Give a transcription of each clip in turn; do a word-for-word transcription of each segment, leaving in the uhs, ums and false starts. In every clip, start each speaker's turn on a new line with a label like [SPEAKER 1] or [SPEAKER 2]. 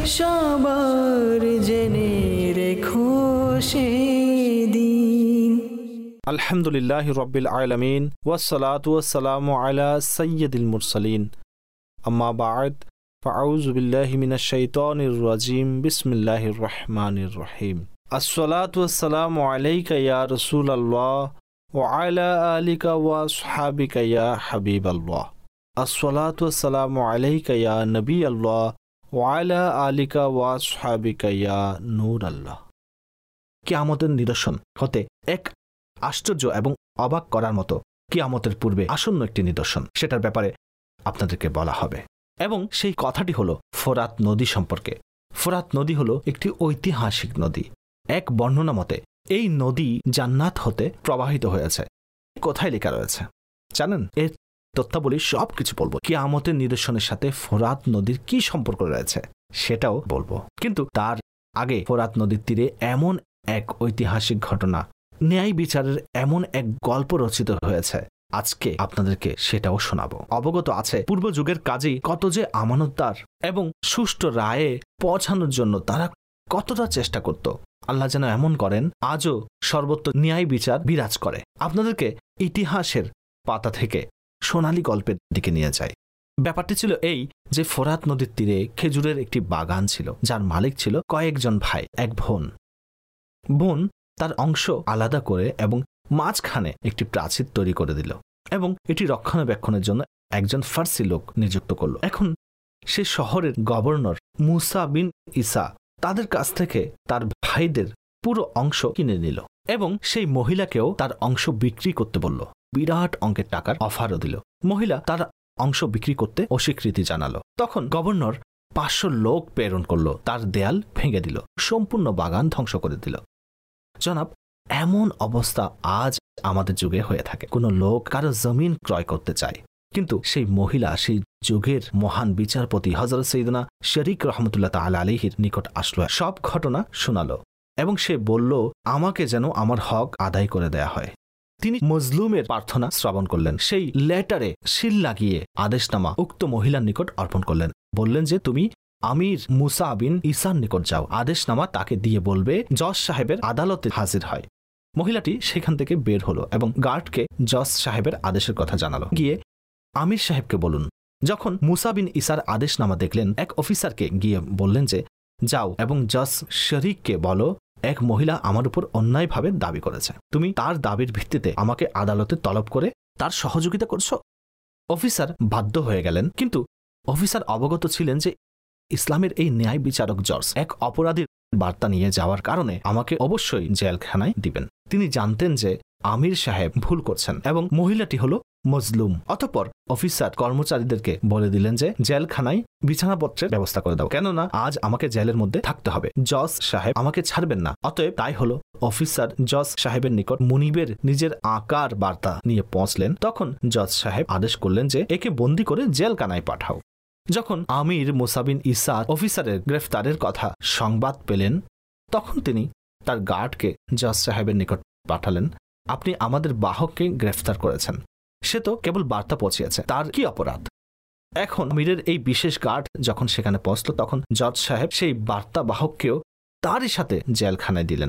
[SPEAKER 1] সবার জেনে রেখো সেদিন।
[SPEAKER 2] আলহামদুলিল্লাহি রাব্বিল আলামিন ওয়াসসালাতু ওয়াসসালামু আলা সাইয়্যিদিল মুরসালিন, আম্মা বা'দ, ফাআউযু বিল্লাহি মিনাশ শাইতানির রাজীম, বিসমিল্লাহির রহমানির রহিম। আসসালাতু ওয়াসসালামু আলাইকা ইয়া রাসূলাল্লাহ ওয়া আলা আলিকা ওয়া আসহাবিকা ইয়া হাবিবাল্লাহ। আসসালাতু ওয়াসসালামু আলাইকা ইয়া নবিয়াল্লাহ ওয়া আলা আলিকা ওয়া আসহাবিকা ইয়া নূরাল্লাহ। কিয়ামতের নিদর্শন হতে এক আশ্চর্য এবং অবাক করার মতো কিয়ামতের পূর্বে আসন্ন একটি নিদর্শন, সেটার ব্যাপারে আপনাদেরকে বলা হবে। এবং সেই কথাটি হলো ফোরাত নদী সম্পর্কে। ফোরাত নদী হলো একটি ঐতিহাসিক নদী। এক বর্ণনা মতে এই নদী জান্নাত হতে প্রবাহিত হয়েছে। কোথায় লেখা রয়েছে জানেন? এর তথ্যাবলী সব কিছু বলবো। কিয়ামতের নিদর্শনের সাথে ফোরাত নদীর কি সম্পর্ক রয়েছে সেটাও বলবো। কিন্তু তার আগে ফোরাত নদীর তীরে এমন এক ঐতিহাসিক ঘটনা, ন্যায় বিচারের এমন এক গল্প রচিত হয়েছে, আজকে আপনাদেরকে সেটাও শোনাবো। অবগত আছে পূর্ব যুগের কাজী কত যে আমানতদার এবং সুষ্ঠু রায়ে পৌঁছানোর জন্য তারা কতটা চেষ্টা করত। আল্লাহ যেন এমন করেন আজও সর্বত্র ন্যায় বিচার বিরাজ করে। আপনাদেরকে ইতিহাসের পাতা থেকে সোনালী গল্পের দিকে নিয়ে যায়। ব্যাপারটি ছিল এই যে ফোরাত নদীর তীরে খেজুরের একটি বাগান ছিল, যার মালিক ছিল কয়েকজন ভাই, এক বোন। বোন তার অংশ আলাদা করে এবং মাঝখানে একটি প্রাচীর তৈরি করে দিল এবং এটি রক্ষণাবেক্ষণের জন্য একজন ফার্সি লোক নিযুক্ত করল। এখন সে শহরের গভর্নর মুসা বিন ইসা তাদের কাছ থেকে তার ভাইদের পুরো অংশ কিনে নিল এবং সেই মহিলাকেও তার অংশ বিক্রি করতে বলল। বিরাট অঙ্কের টাকার অফারও দিল। মহিলা তার অংশ বিক্রি করতে অস্বীকৃতি জানালো। তখন গভর্নর পাঁচশো লোক প্রেরণ করলো, তার দেয়াল ভেঙে দিল, সম্পূর্ণ বাগান ধ্বংস করে দিল। জনাব, এমন অবস্থা আজ আমাদের যুগে হয়ে থাকে। কোনো লোক কারো জমিন ক্রয় করতে চায়, কিন্তু সেই মহিলা সেই যুগের মহান বিচারপতি হযরত সৈয়দনা শরীক রহমতুল্লাহ তাআলা আলাইহির নিকট আসলো, সব ঘটনা শোনালো এবং সে বলল আমাকে যেন আমার হক আদায় করে দেয়া হয়। তিনি মজলুমের প্রার্থনা শ্রবণ করলেন। সেই লেটারে সিল লাগিয়ে আদেশনামা উক্ত মহিলার নিকট অর্পণ করলেন। বললেন যে তুমি আমির মুসা বিন ইসার নিকট যাও, আদেশনামা তাকে দিয়ে বলবে জজ সাহেবের আদালতে হাজির হয়। মহিলাটি সেখান থেকে বের হলো এবং গার্ডকে জজ সাহেবের আদেশের কথা জানালো। গিয়ে আমির সাহেবকে বলুন। যখন মুসা বিন ইসার আদেশনামা দেখলেন, এক অফিসারকে গিয়ে বললেন যে যাও এবং জজ শরীককে বলো এক মহিলা আমার উপর অন্যায়ভাবে দাবি করেছে, তুমি তার দাবির ভিত্তিতে আমাকে আদালতে তলব করে তার সহযোগিতা করছো। অফিসার বাধ্য হয়ে গেলেন, কিন্তু অফিসার অবগত ছিলেন যে ইসলামের এই ন্যায় বিচারক জজ এক অপরাধীর বার্তা নিয়ে যাওয়ার কারণে আমাকে অবশ্যই জেলখানায় দিবেন। তিনি জানতেন যে আমির সাহেব ভুল করছেন এবং মহিলাটি হলো মজলুম। অতঃপর অফিসার কর্মচারীদেরকে বলে দিলেন যে জেলখানায় বিছানাপত্রের ব্যবস্থা করে দাও, কেননা আজ আমাকে জেলের মধ্যে থাকতে হবে। জজ সাহেব আমাকে ছাড়বেন না। অতএব তাই হলো অফিসার জজ সাহেবের নিকট মুনিবের নিজের আকার বার্তা নিয়ে পৌঁছলেন। তখন জজ সাহেব আদেশ করলেন যে একে বন্দি করে জেলখানায় পাঠাও। যখন আমির মুসা বিন ইসা অফিসারের গ্রেফতারের কথা সংবাদ পেলেন, তখন তিনি তার গার্ডকে জজ সাহেবের নিকট পাঠালেন, আপনি আমাদের বাহককে গ্রেফতার করেছেন, সে তো কেবল বার্তা পৌঁছিয়েছে, তার কি অপরাধ? এখন আমিরের এই বিশেষ গার্ড যখন সেখানে পৌঁছল, তখন জজ সাহেব সেই বার্তা বাহককেও তারই সাথে জেলখানায় দিলেন।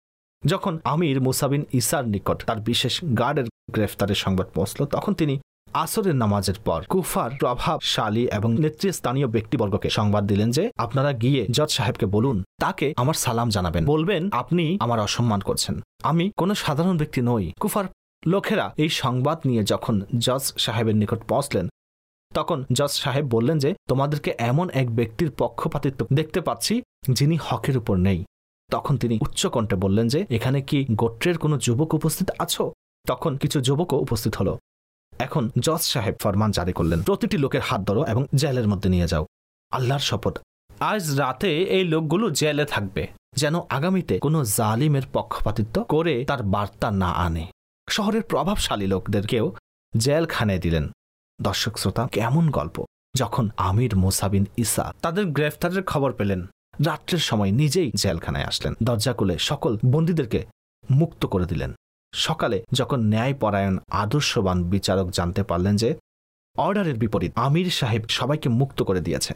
[SPEAKER 2] যখন আমির মুসা বিন ইসার নিকট তার বিশেষ গার্ডের গ্রেফতারের সংবাদ পৌঁছল, তখন তিনি আসরের নামাজের পর কুফার প্রভাবশালী এবং নেতৃস্থানীয় ব্যক্তিবর্গকে সংবাদ দিলেন যে আপনারা গিয়ে জজ সাহেবকে বলুন, তাকে আমার সালাম জানাবেন, বলবেন আপনি আমার অসম্মান করছেন, আমি কোনো সাধারণ ব্যক্তি নই। কুফার লোকেরা এই সংবাদ নিয়ে যখন জজ সাহেবের নিকট পৌঁছলেন, তখন জজ সাহেব বললেন যে তোমাদেরকে এমন এক ব্যক্তির পক্ষপাতিত্ব দেখতে পাচ্ছি যিনি হকের উপর নেই। তখন তিনি উচ্চকণ্ঠে বললেন যে এখানে কি গোত্রের কোনো যুবক উপস্থিত আছো? তখন কিছু যুবকও উপস্থিত হলো। এখন জজ সাহেব ফরমান জারি করলেন, প্রতিটি লোকের হাত ধরো এবং জেলের মধ্যে নিয়ে যাও। আল্লাহর শপথ, আজ রাতে এই লোকগুলো জেলে থাকবে, যেন আগামীতে কোনো জালিমের পক্ষপাতিত্ব করে তার বার্তা না আনে। শহরের প্রভাবশালী লোকদেরকেও জেলখানায় দিলেন। দর্শক শ্রোতা, কেমন গল্প! যখন আমির মুসা বিন ইসা তাদের গ্রেফতারের খবর পেলেন, রাত্রের সময় নিজেই জেলখানায় আসলেন, দরজা খুলে সকল বন্দীদেরকে মুক্ত করে দিলেন। সকালে যখন ন্যায়পরায়ণ আদর্শবান বিচারক জানতে পারলেন যে অর্ডারের বিপরীত আমির সাহেব সবাইকে মুক্ত করে দিয়েছে,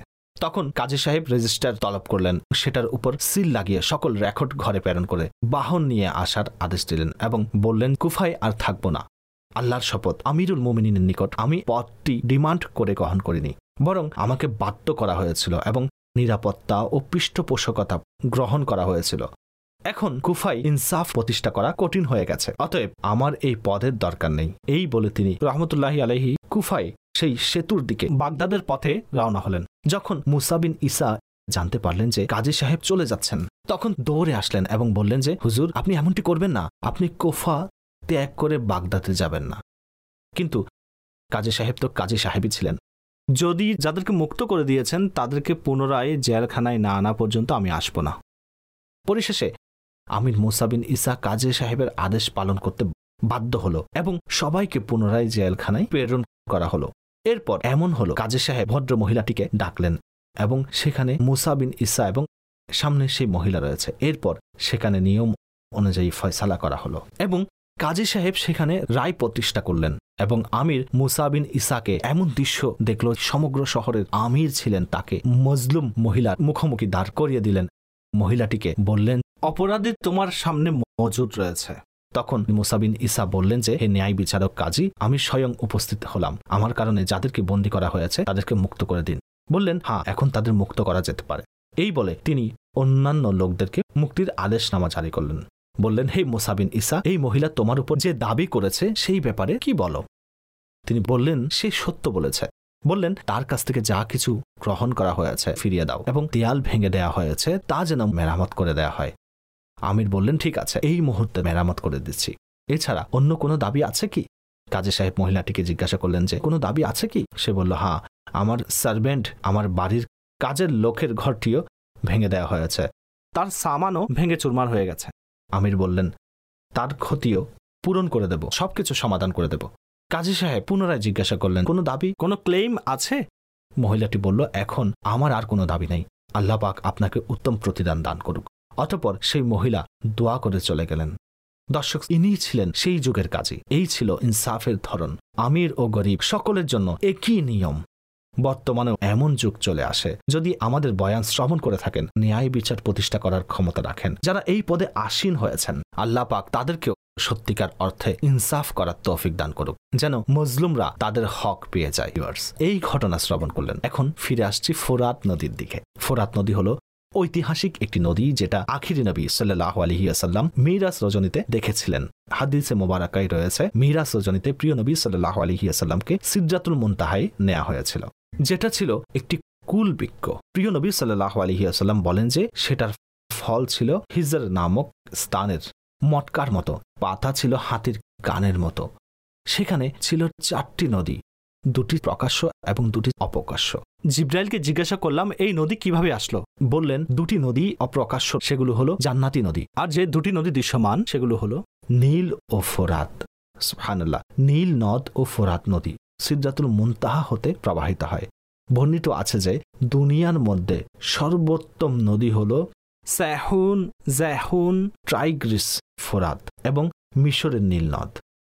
[SPEAKER 2] তখন কাজী সাহেব রেজিস্টার তলব করলেন, সেটার উপর সিল লাগিয়ে সকল রেকর্ড ঘরে প্রেরণ করে বাহন নিয়ে আসার আদেশ দিলেন এবং বললেন, কুফায় আর থাকবো না। আল্লাহর শপথ, আমিরুল মুমিনিনের নিকট আমি পদটি ডিমান্ড করে গ্রহণ করিনি, বরং আমাকে বাধ্য করা হয়েছিল এবং নিরাপত্তা ও পৃষ্ঠপোষকতা গ্রহণ করা হয়েছিল। এখন কুফায় ইনসাফ প্রতিষ্ঠা করা কঠিন হয়ে গেছে, অতএব আমার এই পদের দরকার নেই। এই বলে তিনি রহমতুল্লাহি আলাইহি কুফায় সেই সেতুর দিকে বাগদাদের পথে রওনা হলেন। যখন মুসা বিন ঈসা জানতে পারলেন যে কাজী সাহেব চলে যাচ্ছেন, তখন দৌড়ে আসলেন এবং বললেন যে, হুজুর, আপনি এমনটি করবেন না, আপনি কুফা ত্যাগ করে বাগদাদে যাবেন না। কিন্তু কাজী সাহেব তো কাজী সাহেবই ছিলেন। যদি যাদেরকে মুক্ত করে দিয়েছেন তাদেরকে পুনরায় জেলখানায় না আনা পর্যন্ত আমি আসব না। পরিশেষে আমির মুসা বিন ঈসা কাজী সাহেবের আদেশ পালন করতে বাধ্য হলো এবং সবাইকে পুনরায় জেলখানায় প্রেরণ করা হলো। এরপর এমন হলো, কাজী সাহেব ভদ্র মহিলাটিকে ডাকলেন এবং সেখানে মুসা বিন ঈসা এবং সামনে সেই মহিলা রয়েছে। এরপর সেখানে নিয়ম অনুযায়ী ফয়সালা করা হলো এবং কাজী সাহেব সেখানে রায় প্রতিষ্ঠা করলেন এবং আমির মুসা বিন ঈসাকে এমন দৃশ্য দেখল, সমগ্র শহরের আমির ছিলেন, তাকে মজলুম মহিলার মুখোমুখি দাঁড় করিয়ে দিলেন। মহিলাটিকে বললেন, অপরাধী তোমার সামনে মজুদ রয়েছে। তখন মুসা বিন ঈসা বললেন যে, হে ন্যায় বিচারক কাজী, আমি স্বয়ং উপস্থিত হলাম, আমার কারণে যাদেরকে বন্দী করা হয়েছে তাদেরকে মুক্ত করে দিন। বললেন, হ্যাঁ, এখন তাদের মুক্ত করা যেতে পারে। এই বলে তিনি অন্যান্য লোকদেরকে মুক্তির আদেশনামা জারি করলেন। বললেন, হে মুসা বিন ঈসা, এই মহিলা তোমার উপর যে দাবি করেছে সেই ব্যাপারে কি বলো? তিনি বললেন, সে সত্য বলেছে। বললেন, তার কাছ থেকে যা কিছু গ্রহণ করা হয়েছে ফিরিয়ে দাও এবং দেয়াল ভেঙে দেয়া হয়েছে তা যেন মেরামত করে দেয়া হয়। আমির বললেন, ঠিক আছে, এই মুহূর্তে মেরামত করে দিচ্ছি। এছাড়া অন্য কোনো দাবি আছে কি? কাজী সাহেব মহিলাটিকে জিজ্ঞাসা করলেন যে, কোনো দাবি আছে কি? সে বলল, হ্যাঁ, আমার সার্ভেন্ট, আমার বাড়ির কাজের লোকের ঘরটিও ভেঙে দেওয়া হয়েছে, তার সামানও ভেঙে চুরমার হয়ে গেছে। আমির বললেন, তার ক্ষতিও পূরণ করে দেব, সবকিছু সমাধান করে দেব। কাজী সাহেব পুনরায় জিজ্ঞাসা করলেন, কোনো দাবি, কোনো ক্লেইম আছে? মহিলাটি বলল, এখন আমার আর কোনো দাবি নেই, আল্লাহ পাক আপনাকে উত্তম প্রতিদান দান করুক। অতঃপর সেই মহিলা দোয়া করে চলে গেলেন। দর্শক, ইনিই ছিলেন সেই যুগের কাজী। এই ছিল ইনসাফের ধরন। আমির ও গরিব সকলের জন্য একই নিয়ম। বর্তমানেও এমন যুগ চলে আসে, যদি আমাদের বয়ান শ্রবণ করে থাকেন, ন্যায় বিচার প্রতিষ্ঠা করার ক্ষমতা রাখেন, যারা এই পদে আসীন হয়েছেন, আল্লাহ পাক তাদেরকেও সত্যিকার অর্থে ইনসাফ করার তৌফিক দান করুক, যেন মজলুমরা তাদের হক পেয়ে যায়। এই ঘটনা শ্রবণ করলেন। এখন ফিরে আসছি ফোরাত নদীর দিকে। ফোরাত নদী হলো ঐতিহাসিক একটি নদী, যেটা আখিরি নবী সাল্লাল্লাহু আলাইহি ওয়াসাল্লাম মিরাজ রজনীতে দেখেছিলেন। হাদিসে মোবারকায় রয়েছে, মিরাজ রজনীতে প্রিয় নবী সাল্লাল্লাহু আলাইহি ওয়াসাল্লামকে সিদরাতুল মুনতাহায় নেওয়া হয়েছিল, যেটা ছিল একটি কুল বৃক্ষ। প্রিয় নবী সাল্লাল্লাহু আলাইহি ওয়াসাল্লাম বলেন যে সেটার ফল ছিল হিজর নামক স্থানের মটকার মতো, পাতা ছিল হাতির কানের মতো। সেখানে ছিল চারটি নদী, দুটি প্রকাশ্য এবং দুটি অপ্রকাশ্য। জিব্রাইলকে জিজ্ঞাসা করলাম, এই নদী কিভাবে আসলো? বললেন, দুটি নদী অপ্রকাশ্য, সেগুলো হলো জান্নাতি নদী, আর যে দুটি নদী দৃশ্যমান সেগুলো হলো নীল ও ফোরাত। সুবহানাল্লাহ, নীল নদ ও ফোরাত নদী সিদরাতুল মুনতাহা হতে প্রবাহিত হয়। বর্ণিত আছে যে দুনিয়ার মধ্যে সর্বোত্তম নদী হলো সাহুন, জাহুন, ট্রাইগ্রিস, ফোরাত এবং মিশরের নীল নদ।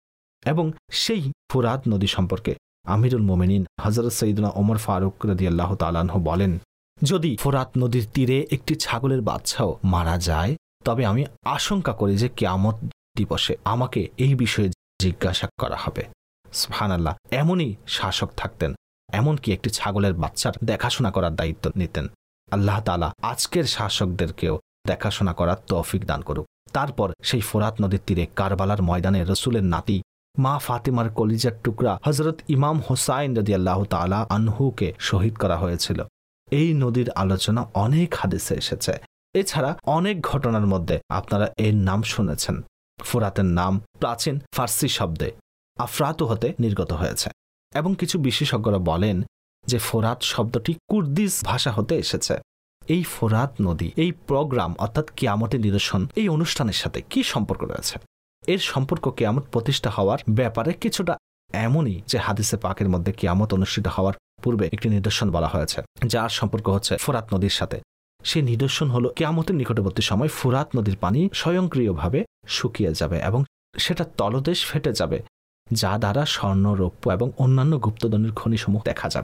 [SPEAKER 2] এবং সেই ফোরাত নদী সম্পর্কে আমিরুল মুমিনিন হযরত সাইয়েদনা ওমর ফারুক রাদিয়াল্লাহু তাআলা আনহু বলেন, যদি ফোরাত নদীর তীরে একটি ছাগলের বাচ্চাও মারা যায়, তবে আমি আশঙ্কা করি যে কিয়ামত দিবসে আমাকে এই বিষয়ে জিজ্ঞাসা করা হবে। সুবহানাল্লাহ, এমনই শাসক থাকতেন, এমনকি একটি ছাগলের বাচ্চার দেখাশোনা করার দায়িত্ব নিতেন। আল্লাহ তাআলা আজকের শাসকদেরকেও দেখাশোনা করার তৌফিক দান করুক। তারপর সেই ফোরাত নদীর তীরে কারবালার ময়দানে রসুলের নাতি মা ফাতিমার কলিজার টুকরা হযরত ইমাম হোসাইন রাদিয়াল্লাহু তাআলা আনহুকে শহীদ করা হয়েছিল। এই নদীর আলোচনা অনেক হাদিসে এসেছে। এছাড়া অনেক ঘটনার মধ্যে আপনারা এর নাম শুনেছেন। ফোরাতের নাম প্রাচীন ফার্সি শব্দে আফরাতু হতে নির্গত হয়েছে এবং কিছু বিশেষজ্ঞরা বলেন যে ফোরাত শব্দটি কুর্দিশ ভাষা হতে এসেছে। এই ফোরাত নদী, এই প্রোগ্রাম অর্থাৎ কিয়ামতের নিদর্শন, এই অনুষ্ঠানের সাথে কি সম্পর্ক রয়েছে? এর সম্পর্ক কিয়ামত প্রতিষ্ঠা হওয়ার ব্যাপারে কিছুটা এমনই যে হাদিসে পাকের মধ্যে কিয়ামত অনুষ্ঠিত হওয়ার পূর্বে একটি নিদর্শন বলা হয়েছে, যার সম্পর্ক হচ্ছে ফোরাত নদীর সাথে। সেই নিদর্শন হলো কিয়ামতের নিকটবর্তী সময় ফোরাত নদীর পানি স্বয়ংক্রিয়ভাবে শুকিয়ে যাবে এবং সেটা তলদেশ ফেটে যাবে, যা দ্বারা স্বর্ণ, রৌপ্য এবং অন্যান্য গুপ্তধনের খনিসমূহ দেখা যাবে।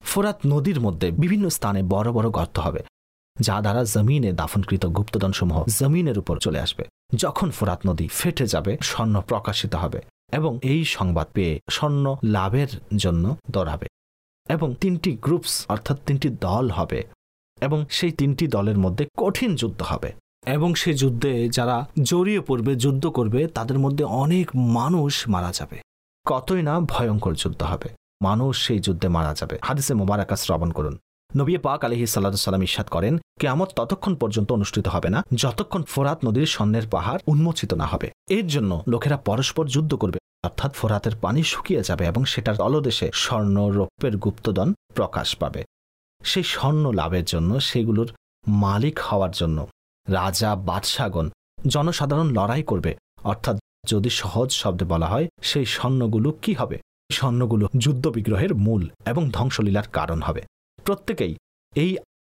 [SPEAKER 2] ফোরাত নদীর মধ্যে বিভিন্ন স্থানে বড় বড় গর্ত হবে, যা দ্বারা জমিনে দাফনকৃত গুপ্তধনসমূহ জমিনের উপর চলে আসবে। যখন ফোরাত নদী ফেটে যাবে, স্বর্ণ প্রকাশিত হবে এবং এই সংবাদ পেয়ে স্বর্ণ লাভের জন্য দৌড়াবে এবং তিনটি গ্রুপস অর্থাৎ তিনটি দল হবে এবং সেই তিনটি দলের মধ্যে কঠিন যুদ্ধ হবে এবং সেই যুদ্ধে যারা জড়িয়ে পড়বে, যুদ্ধ করবে, তাদের মধ্যে অনেক মানুষ মারা যাবে। কতই না ভয়ঙ্কর যুদ্ধ হবে, মানুষ সেই যুদ্ধে মারা যাবে। হাদিসে মোবারকা শ্রবণ করুন। নবী পাক আলাইহিস সালাতু ওয়াস সালাম ইরশাদ করেন, কিয়ামত ততক্ষণ পর্যন্ত অনুষ্ঠিত হবে না যতক্ষণ ফোরাত নদীর স্বর্ণের পাহাড় উন্মোচিত না হবে। এর জন্য লোকেরা পরস্পর যুদ্ধ করবে, অর্থাৎ ফোরাতের পানি শুকিয়ে যাবে এবং সেটার তলদেশে স্বর্ণ রৌপ্যের গুপ্তধন প্রকাশ পাবে। সেই স্বর্ণ লাভের জন্য, সেগুলোর মালিক হওয়ার জন্য রাজা, বাদশাগণ, জনসাধারণ লড়াই করবে। অর্থাৎ যদি সহজ শব্দে বলা হয়, সেই স্বর্ণগুলো কি হবে? স্বর্ণগুলো যুদ্ধ বিগ্রহের মূল এবং ধ্বংসলীলার কারণ হবে। প্রত্যেকেই এই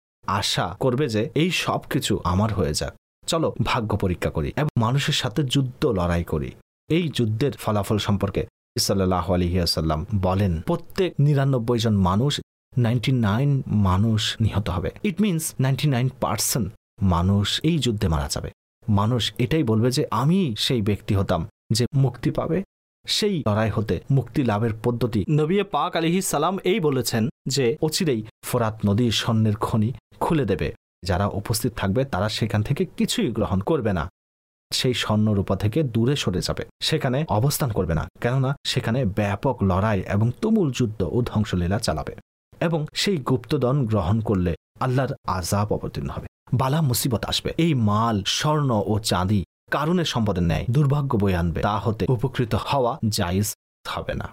[SPEAKER 2] আশা করবে যে এই সব কিছু আমার হয়ে যাক, চলো ভাগ্য পরীক্ষা করি এবং মানুষের সাথে যুদ্ধ লড়াই করি। এই যুদ্ধের ফলাফল সম্পর্কে সাল্লাল্লাহু আলাইহি ওয়াসাল্লাম বলেন, প্রত্যেক নিরানব্বই জন মানুষ, নাইনটি নাইন মানুষ নিহত হবে। It means ninety nine percent মানুষ এই যুদ্ধে মারা যাবে। মানুষ এটাই বলবে যে আমি সেই ব্যক্তি হতাম যে মুক্তি পাবে। সেই লড়াই হতে মুক্তি লাভের পদ্ধতি নবী পাক আলাইহিস সালাম এই বলেছেন যে অচিরেই ফোরাত নদীর স্বর্ণের খনি খুলে দেবে। যারা উপস্থিত থাকবে তারা সেখান থেকে কিছুই গ্রহণ করবে না, সেই স্বর্ণ রূপা থেকে দূরে সরে যাবে, সেখানে অবস্থান করবে না, কেননা সেখানে ব্যাপক লড়াই এবং তুমুল যুদ্ধ ও ধ্বংসলীলা চালাবে এবং সেই গুপ্তধন গ্রহণ করলে আল্লাহর আযাব অবতীর্ণ হবে, বালা মুসিবত আসবে। এই মাল, স্বর্ণ ও চাঁদি কারণের সম্পদের ন্যায় দুর্ভাগ্য বয়ে আনবে, তা হতে উপকৃত হওয়া জায়েজ হবে না।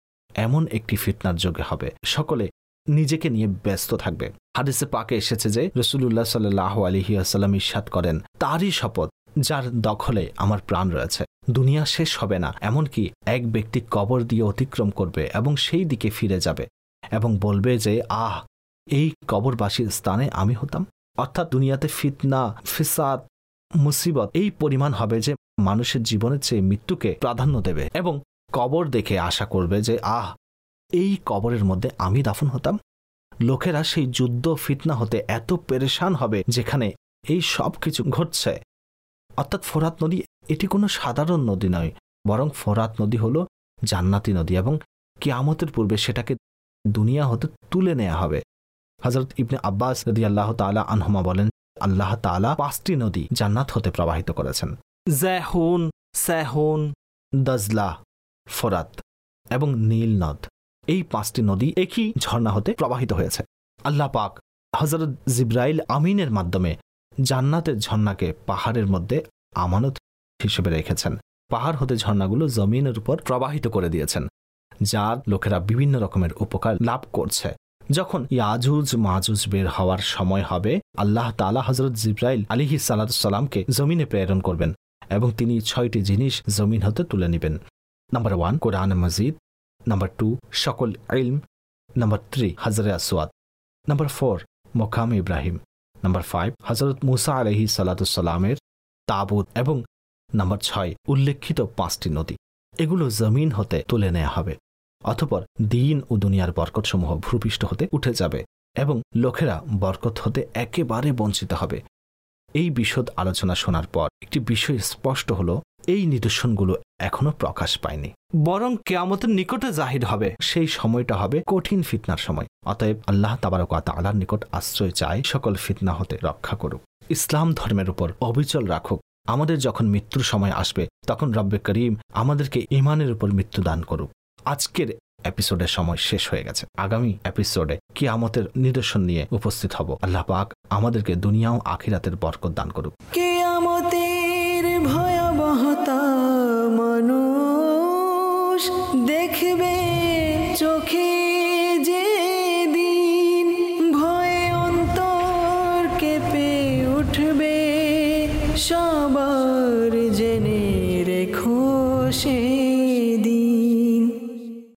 [SPEAKER 2] এমন একটি ফিতনার যোগে হবে, সকলে নিজেকে নিয়ে ব্যস্ত থাকবে। হাদিসে পাকে এসেছে যে রাসূলুল্লাহ সাল্লাল্লাহু আলাইহি ওয়াসাল্লাম ইরশাদ করেন, তারই শপথ যার দখলে আমার প্রাণ রয়েছে, দুনিয়া শেষ হবে না, এমনকি এক ব্যক্তি কবর দিয়ে অতিক্রম করবে এবং সেই দিকে ফিরে যাবে এবং বলবে যে আহ, এই কবরবাসীর স্থানে আমি হতাম। অর্থাৎ দুনিয়াতে ফিতনা, ফিসাদ, মুসিবত এই পরিমাণ হবে যে মানুষের জীবনের চেয়ে মৃত্যুকে প্রাধান্য দেবে এবং কবর দেখে আশা করবে যে আহ, এই কবরের মধ্যে আমি দাফন হতাম। লোকেরা সেই যুদ্ধ ফিতনা হতে এত পেরেশান হবে যেখানে এই সব কিছু ঘটছে। অর্থাৎ ফোরাত নদী এটি কোনো সাধারণ নদী নয়, বরং ফোরাত নদী হলো জান্নাতি নদী এবং কিয়ামতের পূর্বে সেটাকে দুনিয়া হতে তুলে নেওয়া হবে। হযরত ইবনে আব্বাস রাদিয়াল্লাহু তাআলা আনহুমা বলেন, আল্লাহ তাআলা পাঁচটি নদী জান্নাত হতে প্রবাহিত করেছেন, জাহুন, সাহুন, দাজলা, ফোরাত এবং নীল নদ। এই পাঁচটি নদী একই ঝর্ণা হতে প্রবাহিত হয়েছে। আল্লাহ পাক হযরত জিবরাইল আমিনের মাধ্যমে জান্নাতের ঝর্ণাকে পাহাড়ের মধ্যে আমানত হিসেবে রেখেছেন। পাহাড় হতে ঝর্ণাগুলো জমিনের উপর প্রবাহিত করে দিয়েছেন, যার লোকেরা বিভিন্ন রকমের উপকার লাভ করছে। যখন ইয়াজুজ মাজুজ বের হওয়ার সময় হবে, আল্লাহ তাআলা হযরত জিবরাইল আলাইহিস সালাতু ওয়াস সালামকে জমিনে প্রেরণ করবেন এবং তিনি ছয়টি জিনিস জমিন হতে তুলে নেবেন। নাম্বার ওয়ান, কোরআন মাজিদ। নাম্বার টু, সকল ইলম। নাম্বার থ্রি, হাজরে আসওয়াদ। নাম্বার ফোর, মকাম ইব্রাহিম। নাম্বার ফাইভ, হযরত মুসা আলাইহিস সালাতু ওয়াস সালামের তাবুত এবং নাম্বার ছয়, উল্লেখিত পাঁচটি নদী। এগুলো জমিন হতে তুলে নেওয়া হবে, অতঃপর দিন ও দুনিয়ার বরকতসমূহ ভূপৃষ্ঠ হতে উঠে যাবে এবং লোকেরা বরকত হতে একেবারে বঞ্চিত হবে। এই বিশদ আলোচনা শোনার পর একটি বিষয় স্পষ্ট হলো, এই নিদর্শনগুলো এখনো প্রকাশ পায়নি, বরং কিয়ামতের নিকটে জাহির হবে। সেই সময়টা হবে কঠিন ফিতনার সময়। অতএব আল্লাহ তাবারক ওয়া তাআলার নিকট আশ্রয় চাই, সকল ফিতনা হতে রক্ষা করুক, ইসলাম ধর্মের উপর অবিচল রাখুক। আমাদের যখন মৃত্যুর সময় আসবে তখন রব্বে করিম আমাদেরকে ঈমানের উপর মৃত্যু দান করুক। আজকের এপিসোডের সময় শেষ হয়ে গেছে। আগামী এপিসোডে কিয়ামতের নিদর্শন নিয়ে উপস্থিত হব। আল্লাহ পাক আমাদেরকে দুনিয়া ও আখিরাতের বরকত দান করুক।
[SPEAKER 1] কিয়ামতের ভয়াবহতা মানুষ দেখবে চোখে।